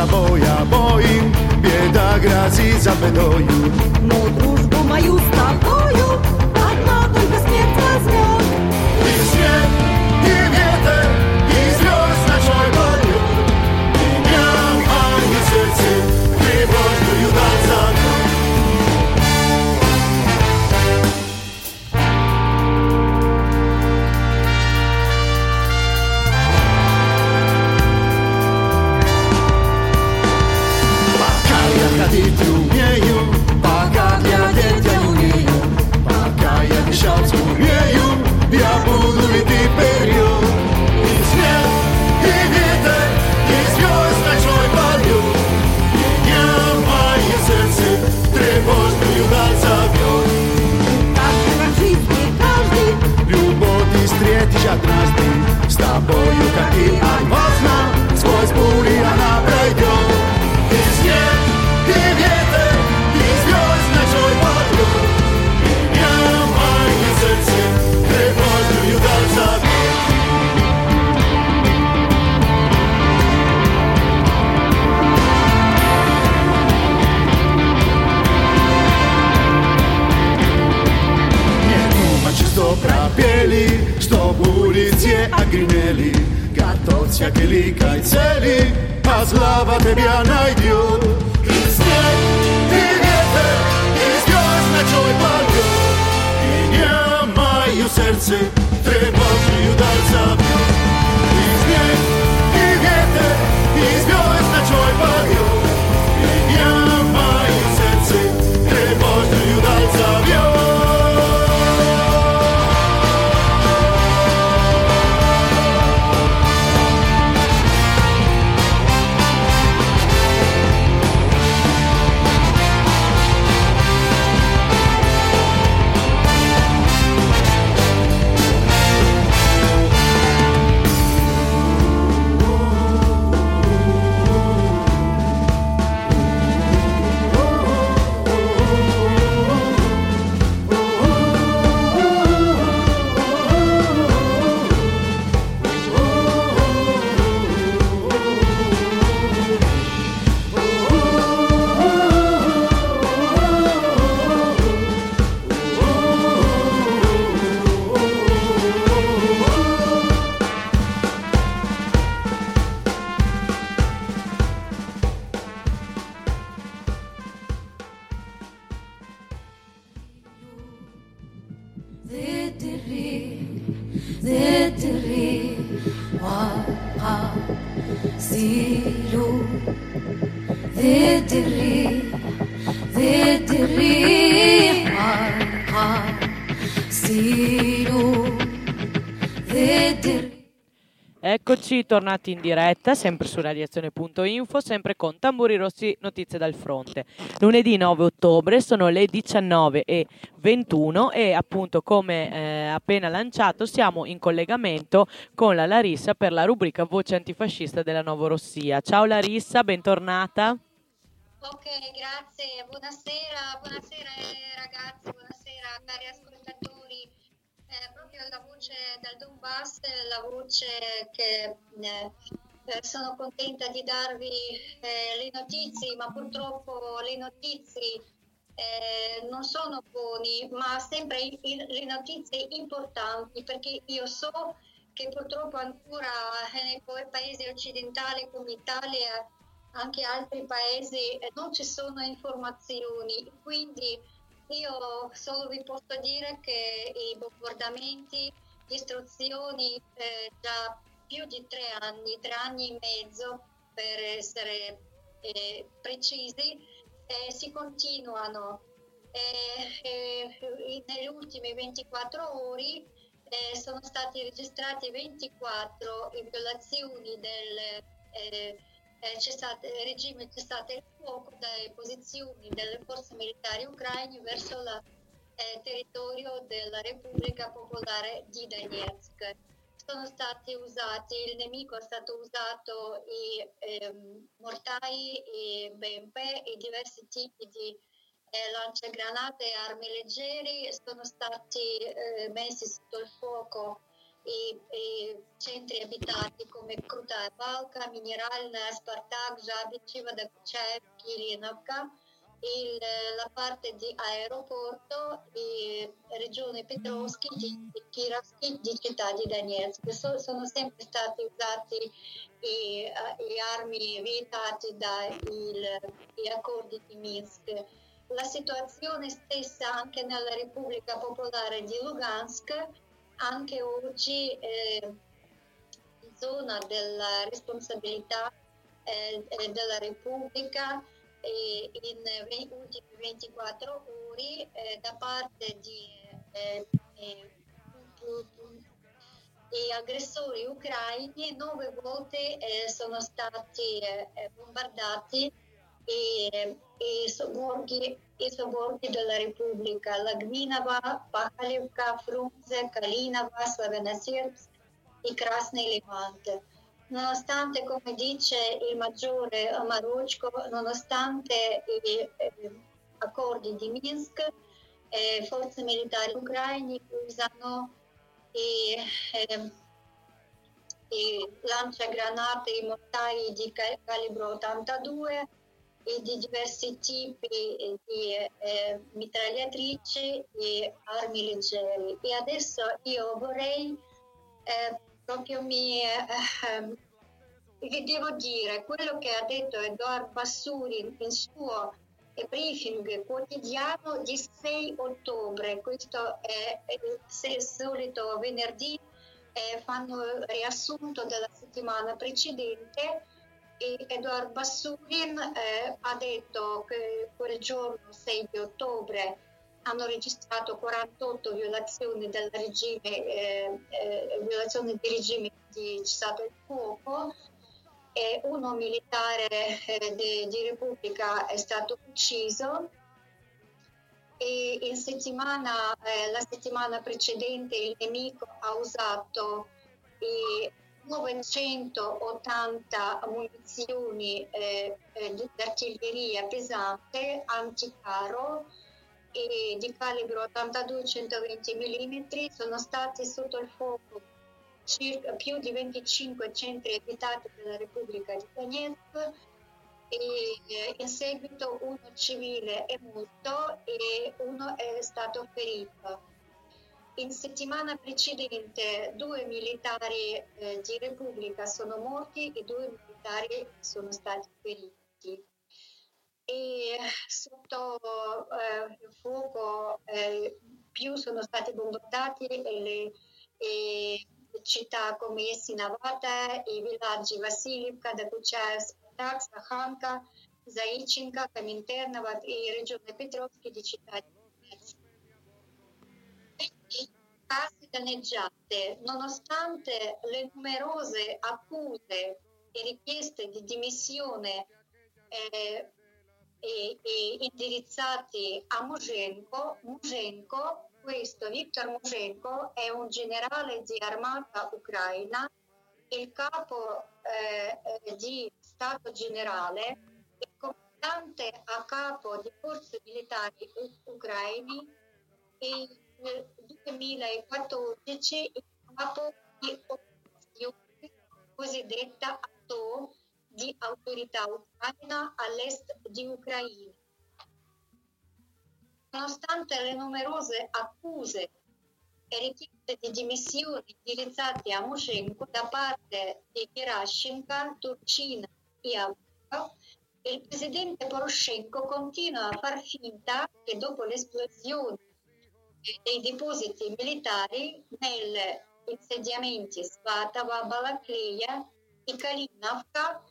собой обоим беда грозит за бедою. Но дружбу мою с тобою одна только смерть возьмет. И снег, и ветер, и звезд ночной полет меня в мое сердце тревожную даль зовет. Ходить не умею, пока глядеть я не умею. Пока я дышать умею, я буду идти вперед. И снег, и ветер, и звезд ночной полет меня в мое сердце тревожную даль зовет. Так в жизни каждый Любовь ты встретишь однажды, с тобою как и отважно, сквозь бури она пройдет. И снег, и ветер, и звезд ночной полет меня в мое сердце тревожную даль зовет. Не думать, что пропели, что улицы огремели. Готовься к великой цели, а слава тебя найдет. И снег, и ветер, и звезд ночной полет меня в мое сердце тревожную даль зовет. И снег, и ветер, и звезд ночной полет меня в мое сердце тревожную даль зовет. Eccoci tornati in diretta, sempre su radiazione.info, sempre con Tamburi Rossi, notizie dal fronte. Lunedì 9 ottobre sono le 19:21 e appunto come appena lanciato siamo in collegamento con la Larissa per la rubrica Voce antifascista della Novorossia. Ciao Larissa, bentornata. Ok, grazie, buonasera ragazzi, buonasera cari ascoltatori. Proprio la voce dal Donbass, la voce che sono contenta di darvi le notizie, ma purtroppo le notizie non sono buone, ma sempre le notizie importanti, perché io so che purtroppo ancora nei paesi occidentali come Italia, anche altri paesi, non ci sono informazioni, quindi io solo vi posso dire che i bombardamenti, distruzioni già più di 3 anni e mezzo per essere precisi, si continuano. Nelle ultime 24 ore sono stati registrati 24 violazioni del regime cessate il fuoco dalle posizioni delle forze militari ucraine verso il territorio della Repubblica Popolare di Donetsk. Sono stati usati, il nemico ha stato usato i mortai, i BMP e diversi tipi di lanciagranate e armi leggeri, sono stati messi sotto il fuoco i centri abitati come Krutaya Balka, Mineralna, Spartak, Žabičeva, Dokučajev, Kilinovka, la parte di aeroporto e regione Petrovski di Kirovski di città di Donetsk. Sono sempre stati usati le armi vietate dagli accordi di Minsk. La situazione stessa anche nella Repubblica Popolare di Lugansk, anche oggi in zona della responsabilità della Repubblica, in ultimi 24 ore da parte di aggressori ucraini 9 volte sono stati bombardati i sobborghi della Repubblica: Lagvinova, Pakhalivka, Frunze, Kalinova, Slavenoserbsk e Krasny Levant. Nonostante, come dice il maggiore Marochko, nonostante gli accordi di Minsk, forze militari ucraine usano i lanciagranate, i mortai di calibro 82 e di diversi tipi di mitragliatrici e armi leggeri. E adesso io vorrei proprio che devo dire quello che ha detto Eduard Bassurin nel suo briefing quotidiano di 6 ottobre. Questo è il solito venerdì, fanno riassunto della settimana precedente, e Eduard Bassurin ha detto che quel giorno 6 di ottobre hanno registrato 48 violazioni del regime, violazioni del regime di cessato il fuoco, e uno militare di Repubblica è stato ucciso, e la settimana precedente il nemico ha usato 980 munizioni di artiglieria pesante anticarro e di calibro 82-120 mm. Sono stati sotto il fuoco circa più di 25 centri abitati della Repubblica di Donetsk, e in seguito uno civile è morto e uno è stato ferito. In settimana precedente 2 militari di Repubblica sono morti e 2 militari sono stati feriti. E sotto il fuoco più sono stati bombardati le città come Ясиновата, i villaggi Vasilivka, Dokučajev, Spartak, Sakhanka, Zaichinka, Kominternova e regione Petrovski di città di Donetsk. Casi danneggiate, nonostante le numerose accuse e richieste di dimissione indirizzati a Mushenko, questo Viktor Mushenko è un generale di armata ucraina, il capo di Stato generale, il comandante a capo di forze militari ucraini, e nel 2014 il capo di operazione cosiddetta ATO di autorità ucraina all'est di Ucraina. Nonostante le numerose accuse e richieste di dimissioni indirizzate a Mushenko da parte di Gerashenko, Turchina e Avakov, il presidente Poroshenko continua a far finta che dopo l'esplosione dei depositi militari negli insediamenti Svatava, Balakleia e Kalinovka,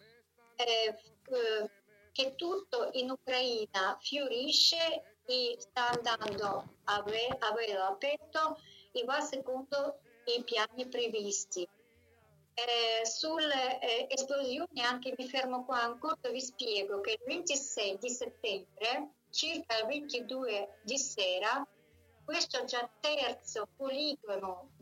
che tutto in Ucraina fiorisce e sta andando a velo aperto e va secondo i piani previsti. Sulle esplosioni anche mi fermo qua ancora, vi spiego che il 26 di settembre, circa il 22 di sera, questo già terzo poligono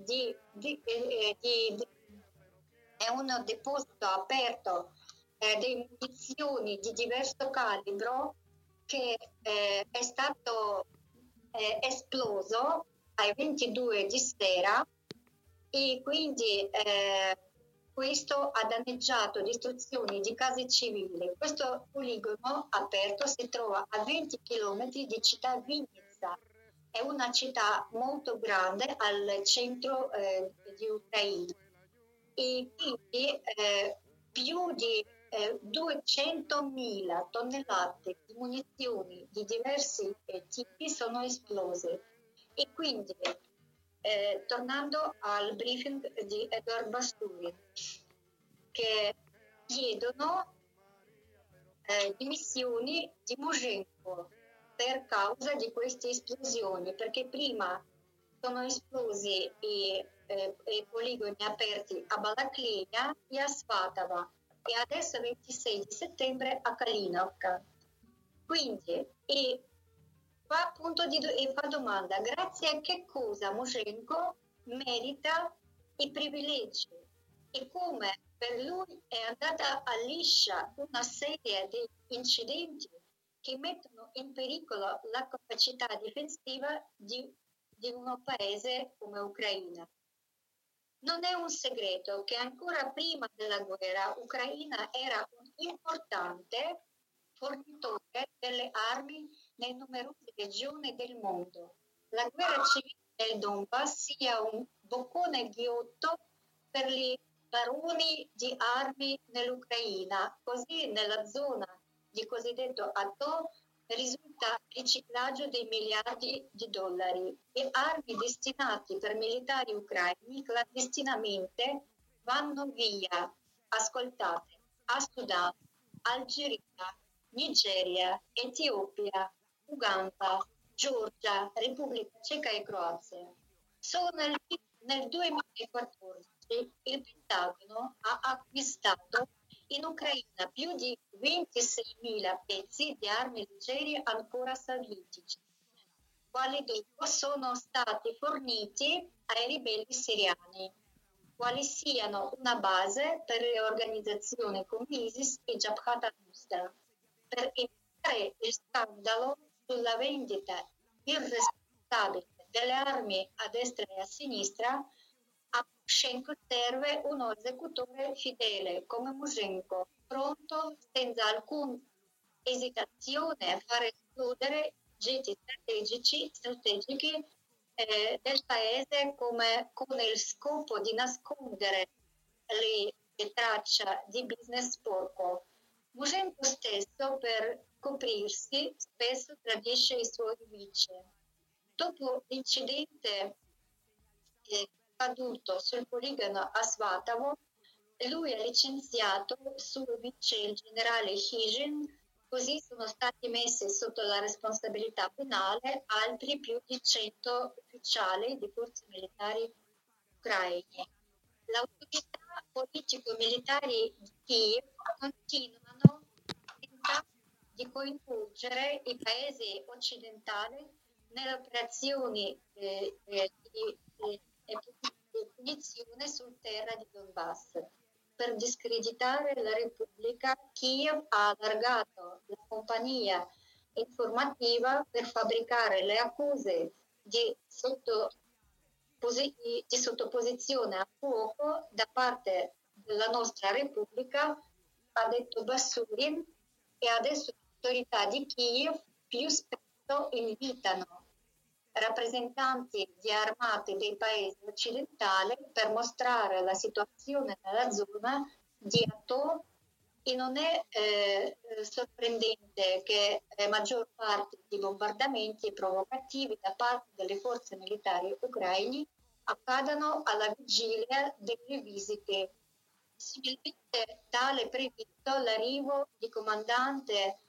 è un deposito aperto di munizioni di diverso calibro che è stato esploso ai 22 di sera e quindi questo ha danneggiato distruzioni di case civili. Questo poligono aperto si trova a 20 km di città Vinnytsia. È una città molto grande al centro di Ucraina e quindi più di 200.000 tonnellate di munizioni di diversi tipi sono esplose. E quindi, tornando al briefing di Edward Basturi, che chiedono dimissioni di Mushenko per causa di queste esplosioni, perché prima sono esplosi i poligoni aperti a Balakleia e a Svatava e adesso 26 di settembre a Kalinovka. Quindi, e fa, e fa domanda, grazie a che cosa Mushenko merita i privilegi e come per lui è andata a liscia una serie di incidenti che mettono in pericolo la capacità difensiva di un paese come Ucraina. Non è un segreto che ancora prima della guerra Ucraina era un importante fornitore delle armi nelle numerose regioni del mondo. La guerra civile del Donbass sia un boccone ghiotto per i baroni di armi nell'Ucraina, così nella zona di cosiddetto Azov risulta riciclaggio dei miliardi di dollari e armi destinate per militari ucraini clandestinamente vanno via. Ascoltate, a Sudan, Algeria, Nigeria, Etiopia, Uganda, Georgia, Repubblica Ceca e Croazia. Solo nel 2014 il Pentagono ha acquistato in Ucraina più di 26.000 pezzi di armi leggere ancora sovietici, quali dopo sono stati forniti ai ribelli siriani, quali siano una base per le organizzazioni come ISIS e Jabhat al-Nusra. Per evitare il scandalo sulla vendita irresponsabile delle armi a destra e a sinistra, a Mushenko serve un esecutore fedele come Mushenko, pronto senza alcuna esitazione a far esplodere geti strategici del paese con il scopo di nascondere le tracce di business sporco. Mushenko stesso, per coprirsi, spesso tradisce i suoi vici. Dopo l'incidente accaduto sul poligono a Svatavo, lui ha licenziato suo vice il generale Hizhin, così sono stati messi sotto la responsabilità penale altri più di 100 ufficiali di forze militari ucraine. Le autorità politico-militari di Kiev continuano a tentare di coinvolgere i paesi occidentali nelle operazioni di punizione sul terra di Donbass. Per discreditare la Repubblica, Kiev ha allargato la compagnia informativa per fabbricare le accuse di sottoposizione a fuoco da parte della nostra Repubblica, ha detto Basurin, e adesso le autorità di Kiev più spesso invitano rappresentanti di armate dei paesi occidentali per mostrare la situazione nella zona di Azov, e non è sorprendente che la maggior parte di bombardamenti provocativi da parte delle forze militari ucraine accadano alla vigilia delle visite. Possibilmente tale è previsto l'arrivo di comandante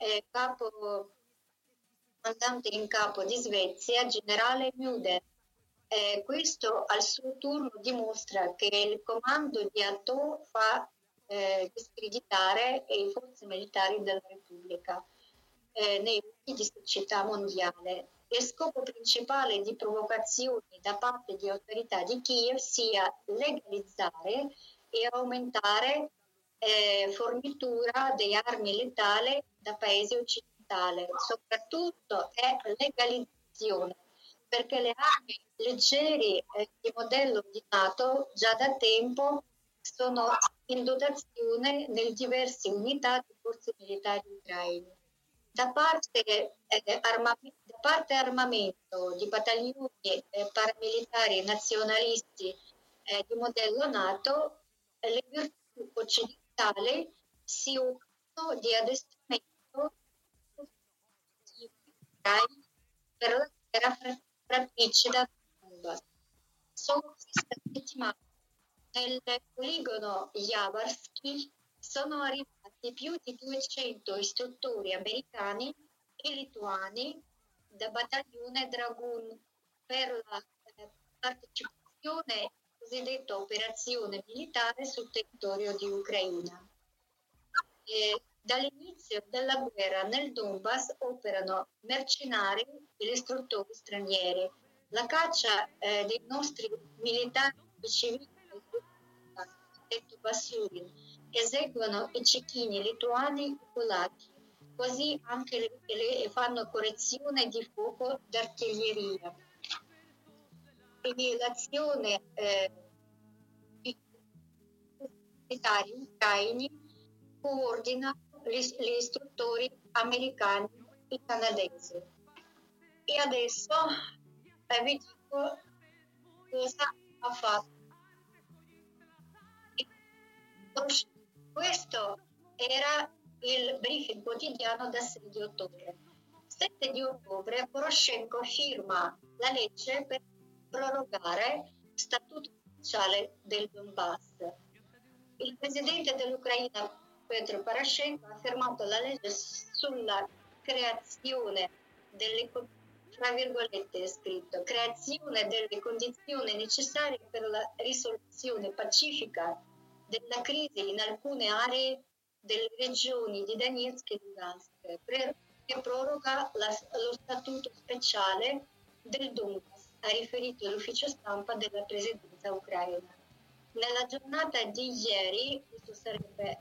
in capo di Svezia, generale Mude. Questo al suo turno dimostra che il comando di Azov fa discreditare le forze militari della Repubblica nei occhi di società mondiale. Il scopo principale di provocazioni da parte di autorità di Kiev sia legalizzare e aumentare fornitura di armi letali da paesi occidentali. Soprattutto è legalizzazione perché le armi leggeri di modello di NATO già da tempo sono in dotazione nelle diverse unità di forze militari ucraine. Da parte armamento di battaglioni paramilitari nazionalisti di modello NATO, le virtù occidentali si occupano di addestramento per la guerra fratricida Donbass. Solo questa settimana nel poligono Yavarsky sono arrivati più di 200 istruttori americani e lituani da battaglione Dragoon per la partecipazione alla cosiddetta operazione militare sul territorio di Ucraina. Dall'inizio della guerra nel Donbass operano mercenari e istruttori stranieri. La caccia dei nostri militari e civili, detto Basurin, eseguono i cecchini lituani e polacchi, così anche fanno correzione di fuoco d'artiglieria. Quindi l'azione di militari ucraini coordina gli istruttori americani e canadesi. E adesso vi dico cosa ha fatto. Questo era il briefing quotidiano da 6 di ottobre. 7 di ottobre Poroshenko firma la legge per prorogare statuto speciale del Donbass. Il presidente dell'Ucraina Petro Poroshenko ha firmato la legge sulla creazione delle, tra virgolette è scritto, creazione delle condizioni necessarie per la risoluzione pacifica della crisi in alcune aree delle regioni di Donetsk e Lugansk, che proroga lo statuto speciale del Donbass, ha riferito l'ufficio stampa della presidenza ucraina. Nella giornata di ieri, questo sarebbe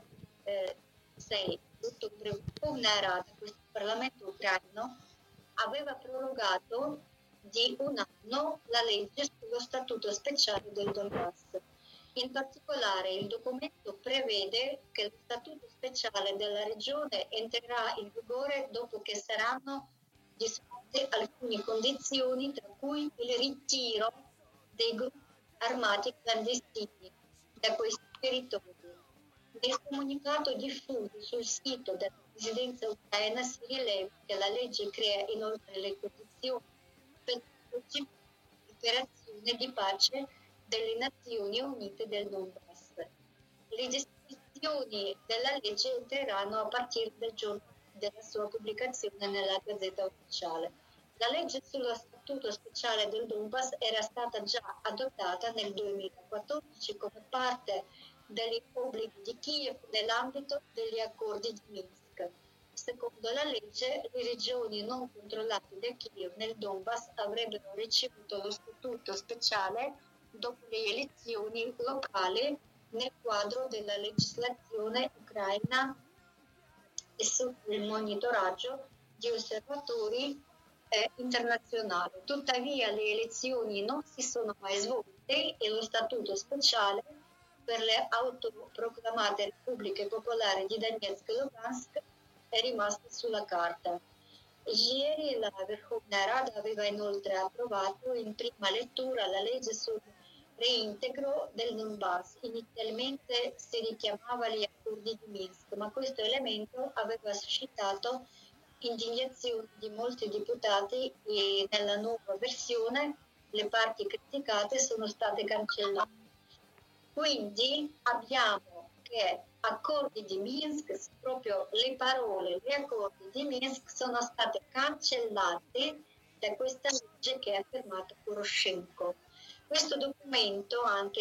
6 ottobre, una rata, questo Parlamento ucraino aveva prorogato di un anno la legge sullo statuto speciale del Donbass. In particolare il documento prevede che lo statuto speciale della regione entrerà in vigore dopo che saranno disposte alcune condizioni, tra cui il ritiro dei gruppi armati clandestini da questi territori. Nel comunicato diffuso sul sito della presidenza ucraina si rileva che la legge crea inoltre le condizioni per l'operazione di pace delle Nazioni Unite del Donbass. Le disposizioni della legge entreranno a partire dal giorno della sua pubblicazione nella Gazzetta Ufficiale. La legge sullo statuto speciale del Donbass era stata già adottata nel 2014 come parte degli obblighi di Kiev nell'ambito degli accordi di Minsk. Secondo la legge, le regioni non controllate da Kiev nel Donbass avrebbero ricevuto lo statuto speciale dopo le elezioni locali nel quadro della legislazione ucraina e sotto il monitoraggio di osservatori internazionali. Tuttavia le elezioni non si sono mai svolte e lo statuto speciale per le autoproclamate repubbliche popolari di Donetsk e Lugansk è rimasto sulla carta. Ieri la Verkhovna Rada aveva inoltre approvato in prima lettura la legge sul reintegro del Donbass. Inizialmente si richiamava gli accordi di Minsk, ma questo elemento aveva suscitato indignazione di molti deputati e nella nuova versione le parti criticate sono state cancellate. Quindi abbiamo che accordi di Minsk, proprio le parole, gli accordi di Minsk sono state cancellate da questa legge che ha firmato Poroshenko. Questo documento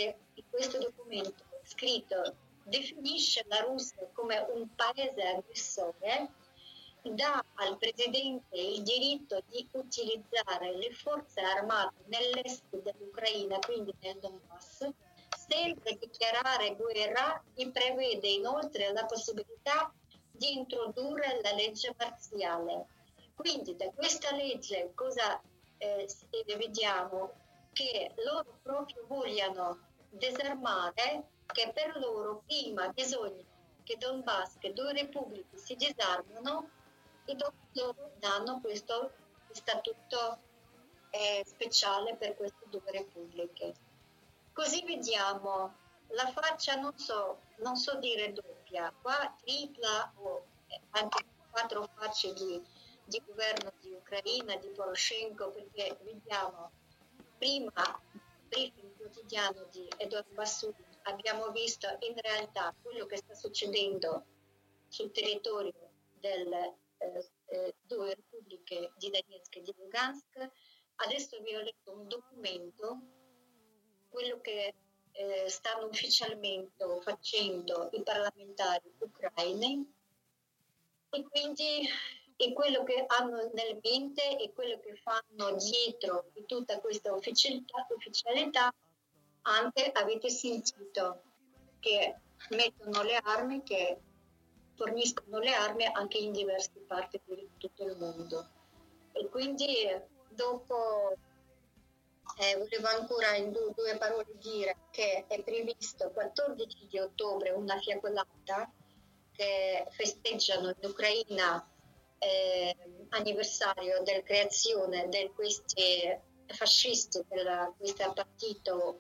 scritto definisce la Russia come un paese aggressore, dà al presidente il diritto di utilizzare le forze armate nell'est dell'Ucraina, quindi nel Donbass, senza dichiarare guerra, e prevede inoltre la possibilità di introdurre la legge marziale. Quindi da questa legge cosa vediamo che loro proprio vogliono disarmare, che per loro prima bisogna che Donbass, che due repubbliche si disarmano e dopo loro danno questo statuto speciale per queste due repubbliche. Così vediamo la faccia, non so dire doppia, qua tripla o anche quattro facce di governo di Ucraina, di Poroshenko, perché vediamo prima nel briefing quotidiano di Edouard Bassoul abbiamo visto in realtà quello che sta succedendo sul territorio delle due repubbliche di Donetsk e di Lugansk. Adesso vi ho letto un documento, quello che stanno ufficialmente facendo i parlamentari ucraini, e quindi e quello che hanno nella mente e quello che fanno dietro di tutta questa ufficialità. Anche avete sentito che mettono le armi, che forniscono le armi anche in diverse parti di tutto il mondo. E quindi dopo volevo ancora in due parole dire che è previsto 14 di ottobre una fiaccolata che festeggiano in Ucraina anniversario della creazione di questi fascisti, questo partito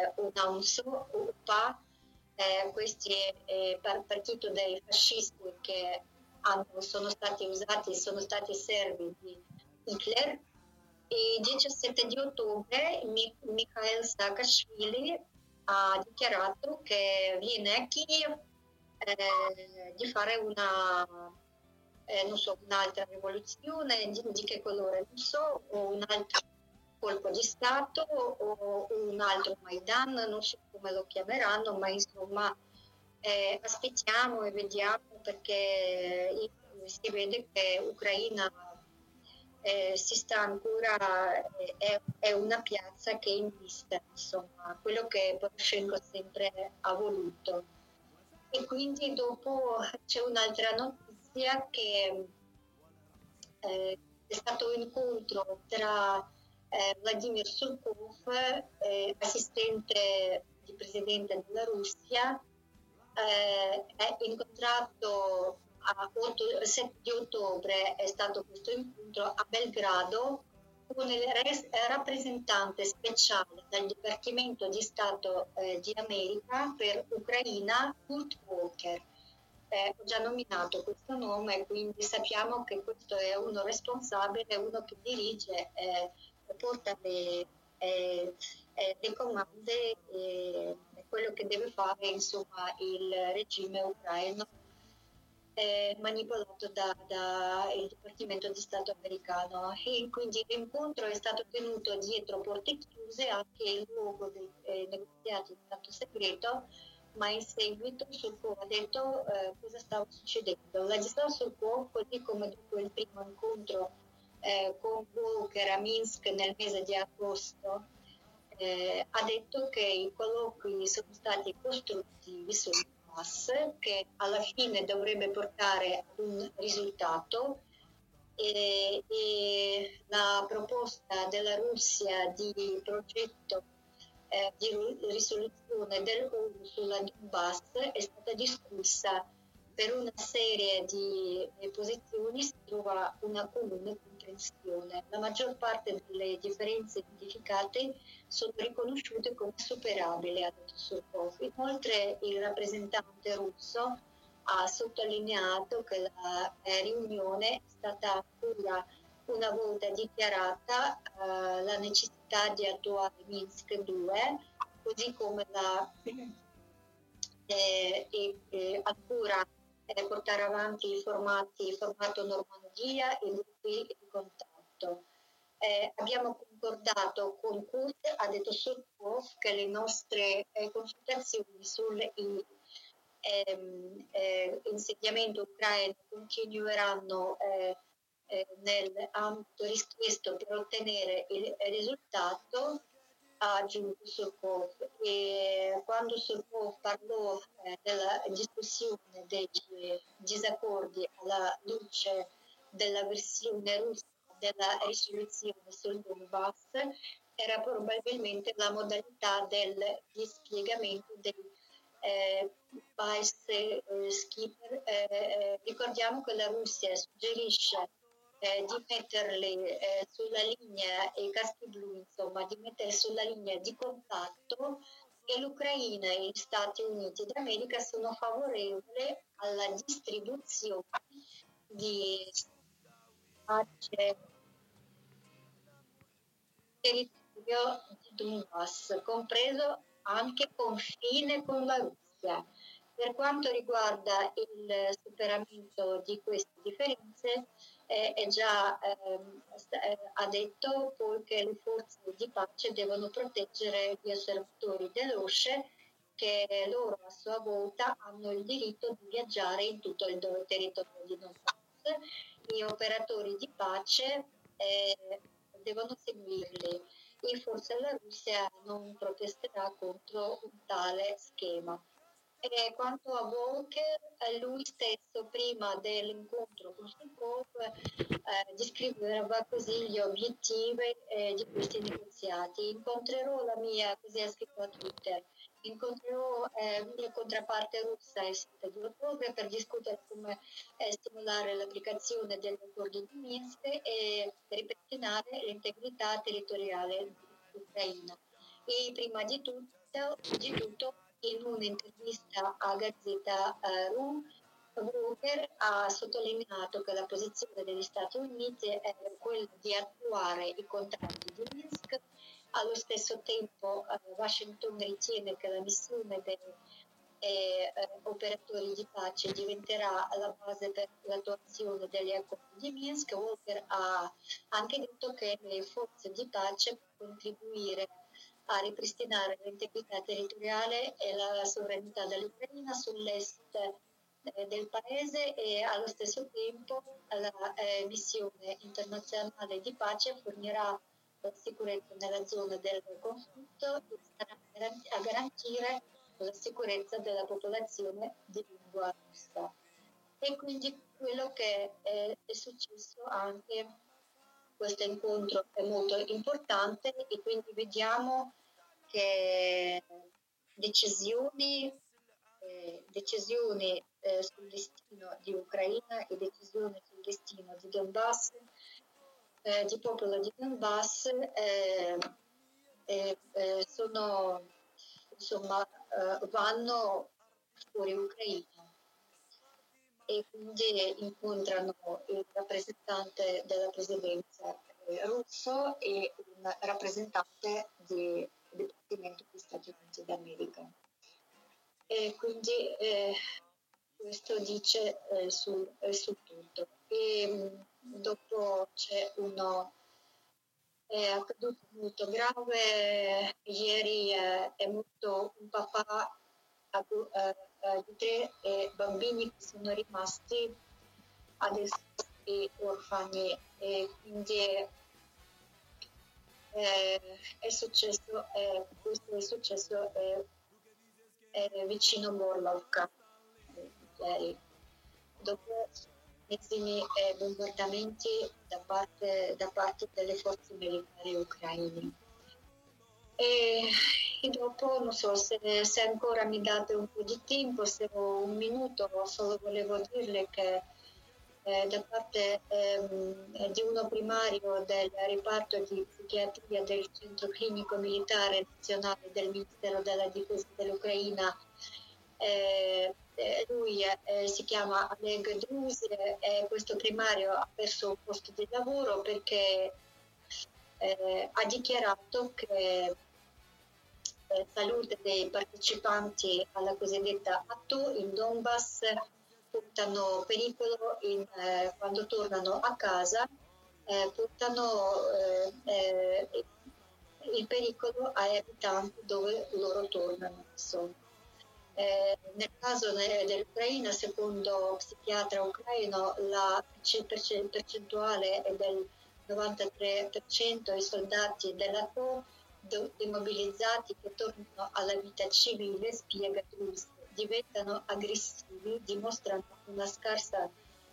UPA, questi partito dei fascisti che sono stati servi di Hitler. Il 17 di ottobre Mikhail Saakashvili ha dichiarato che viene a Kiev di fare un'altra rivoluzione, di che colore non so, o un altro colpo di Stato o un altro Maidan, non so come lo chiameranno, ma insomma aspettiamo e vediamo, perché si vede che Ucraina si sta ancora, è una piazza che è in vista, insomma, quello che Poroshenko sempre ha voluto. E quindi dopo c'è un'altra notizia che è stato un incontro tra Vladimir Surkov, assistente di presidente della Russia, è incontrato il 7 di ottobre, è stato questo incontro a Belgrado con il rappresentante speciale del Dipartimento di Stato di America per Ucraina, Kurt Walker. Ho già nominato questo nome, quindi sappiamo che questo è uno responsabile, uno che dirige, porta le comande, quello che deve fare insomma il regime ucraino manipolato dal Dipartimento di Stato americano. E quindi l'incontro è stato tenuto dietro porte chiuse, anche il luogo dei negoziati è stato segreto, ma in seguito Surkov ha detto cosa stava succedendo. Vladislav Surkov, così come dopo il primo incontro con Walker a Minsk nel mese di agosto, ha detto che i colloqui sono stati costruttivi sul Donbass, che alla fine dovrebbe portare ad un risultato, e la proposta della Russia di progetto di risoluzione dell'ONU sulla Donbass è stata discussa. Per una serie di posizioni si trova una comune comprensione. La maggior parte delle differenze identificate sono riconosciute come superabili, ha detto Surkov. Inoltre il rappresentante russo ha sottolineato che la riunione è stata ancora una volta dichiarata la necessità di attuare Minsk 2, così come ancora portare avanti il formato Normandia e gruppi di contatto. Abbiamo concordato con Kurt, ha detto Surkov, che le nostre consultazioni sull'insediamento ucraino continueranno nell'ambito richiesto per ottenere il risultato, ha aggiunto Surkov. E quando Surkov parlò della discussione dei disaccordi alla luce della versione russa della risoluzione sul Donbass era probabilmente la modalità del dispiegamento dei skipper. Ricordiamo che la Russia suggerisce di metterli sulla linea, i caschi blu, insomma, di mettere sulla linea di contatto, e l'Ucraina e gli Stati Uniti d'America sono favorevoli alla distribuzione di pace territorio di Donbass, compreso anche confine con la Russia. Per quanto riguarda il superamento di queste differenze, ha detto poi che le forze di pace devono proteggere gli osservatori dell'OSCE, che loro a sua volta hanno il diritto di viaggiare in tutto il territorio di Donbass. Gli operatori di pace devono seguirli, e forse la Russia non protesterà contro un tale schema. E quanto a Volker, lui stesso prima dell'incontro con Surkov descriveva così gli obiettivi di questi negoziati. Incontrerò la mia, così ha scritto a Twitter, incontrerò la mia controparte russa il 7 di ottobre per discutere come stimolare l'applicazione degli accordi di Minsk e ripristinare l'integrità territoriale dell'Ucraina. E prima di tutto in un'intervista a Gazzetta Rum, Volker ha sottolineato che la posizione degli Stati Uniti è quella di attuare i contratti di Minsk. Allo stesso tempo Washington ritiene che la missione dei operatori di pace diventerà la base per l'attuazione degli accordi di Minsk. Volker ha anche detto che le forze di pace contribuire a ripristinare l'integrità territoriale e la sovranità dell'Ucraina sull'est del paese, e allo stesso tempo la missione internazionale di pace fornirà sicurezza nella zona del conflitto e sarà a garantire la sicurezza della popolazione di lingua russa. E quindi quello che è successo anche, questo incontro è molto importante, e quindi vediamo che decisioni sul destino di Ucraina e decisioni sul destino di Donbass, di popolo di Donbass, sono, insomma, vanno fuori Ucraina, e quindi incontrano il rappresentante della presidenza russo e un rappresentante del Dipartimento degli Stati Uniti d'America. E quindi questo dice su tutto. E dopo è accaduto molto grave. Ieri è morto un papà di 3 bambini che sono rimasti adesso orfani, e quindi questo è successo vicino Morlovka ieri, dopo ennesimi bombardamenti da parte delle forze militari ucraine. E dopo, non so se ancora mi date un po' di tempo, se ho un minuto, solo volevo dirle che da parte di uno primario del reparto di psichiatria del Centro Clinico Militare Nazionale del Ministero della Difesa dell'Ucraina, lui si chiama Oleg Druz, e questo primario ha perso un posto di lavoro perché ha dichiarato che salute dei partecipanti alla cosiddetta ATO in Donbass portano pericolo quando tornano a casa, portano il pericolo ai abitanti dove loro tornano. Nel caso dell'Ucraina, secondo psichiatra ucraino, la percentuale è del 93%. I soldati dell'ATO demobilizzati che tornano alla vita civile, spiega Drus, diventano aggressivi, dimostrano una scarsa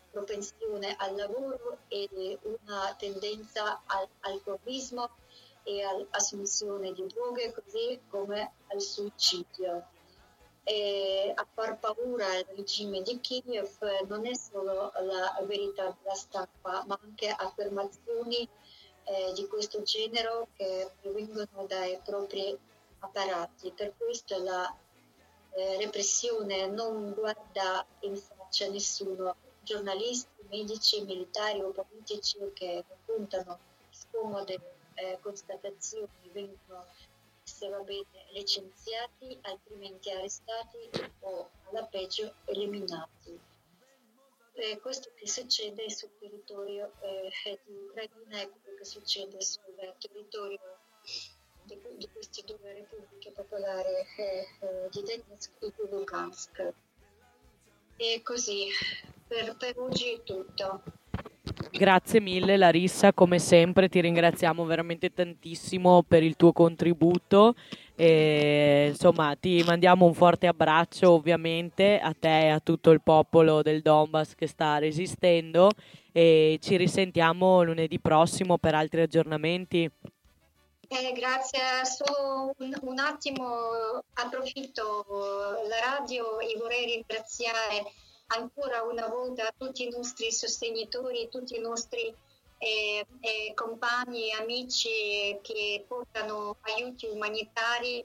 propensione al lavoro e una tendenza alcolismo e all'assunzione di droghe, così come al suicidio. E a far paura il regime di Kiev non è solo la verità della stampa, ma anche affermazioni di questo genere che provengono dai propri apparati. Per questo la repressione non guarda in faccia nessuno. Giornalisti, medici, militari o politici che raccontano scomode constatazioni vengono, se va bene, licenziati, altrimenti arrestati o alla peggio eliminati. Questo che succede sul territorio di Ucraina è quello che succede sul territorio di queste due repubbliche popolari di Donetsk e di Lugansk. E così, per oggi è tutto. Grazie mille Larissa, come sempre ti ringraziamo veramente tantissimo per il tuo contributo e, insomma, ti mandiamo un forte abbraccio ovviamente a te e a tutto il popolo del Donbass che sta resistendo e ci risentiamo lunedì prossimo per altri aggiornamenti. Grazie, solo un attimo approfitto la radio e vorrei ringraziare ancora una volta tutti i nostri sostenitori, tutti i nostri compagni, amici che portano aiuti umanitari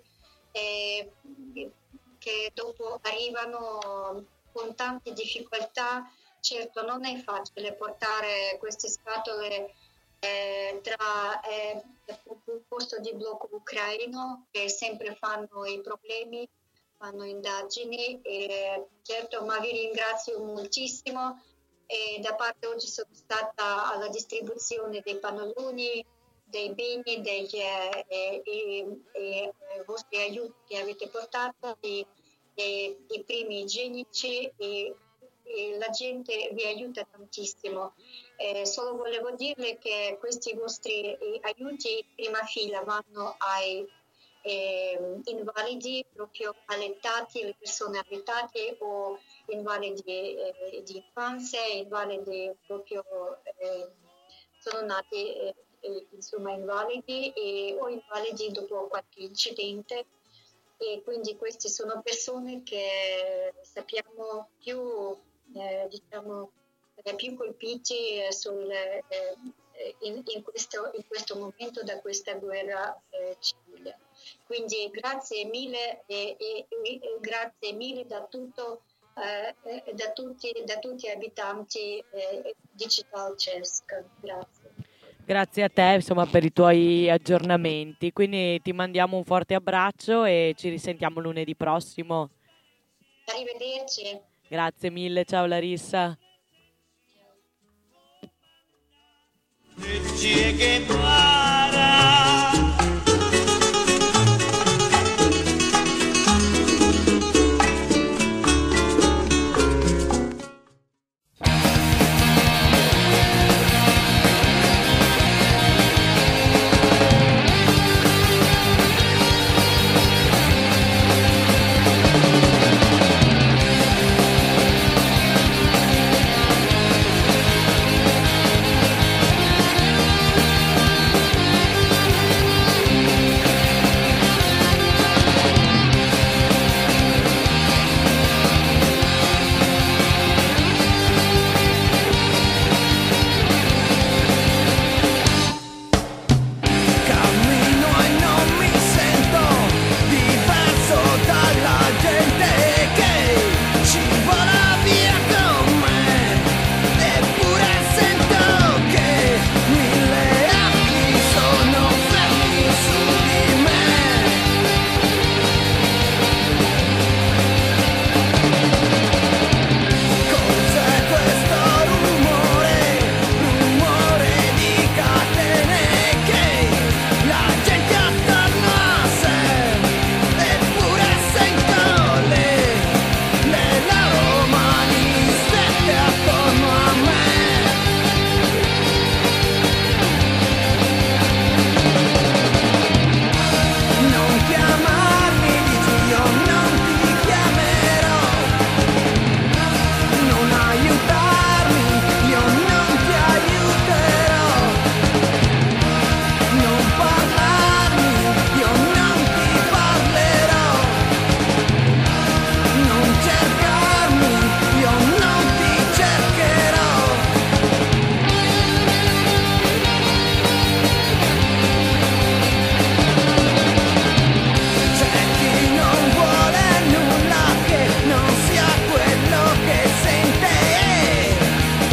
che dopo arrivano con tante difficoltà. Certo non è facile portare queste scatole tra il posto di blocco ucraino che sempre fanno i problemi, fanno indagini, certo, ma vi ringrazio moltissimo. Da parte oggi sono stata alla distribuzione dei pannolini, dei beni, dei vostri aiuti che avete portato, i primi igienici e la gente vi aiuta tantissimo. Solo volevo dirle che questi vostri aiuti in prima fila vanno ai invalidi, proprio allettati, le persone allettate o invalidi di infanzia, invalidi proprio sono nati insomma invalidi o invalidi dopo qualche incidente. E quindi queste sono persone che sappiamo più più colpiti in questo momento da questa guerra civile. Quindi grazie mille e grazie mille da tutti gli abitanti di Città-Cesc. Grazie. Grazie a te, insomma, per i tuoi aggiornamenti. Quindi ti mandiamo un forte abbraccio e ci risentiamo lunedì prossimo. Arrivederci. Grazie mille, ciao Larissa. Chicken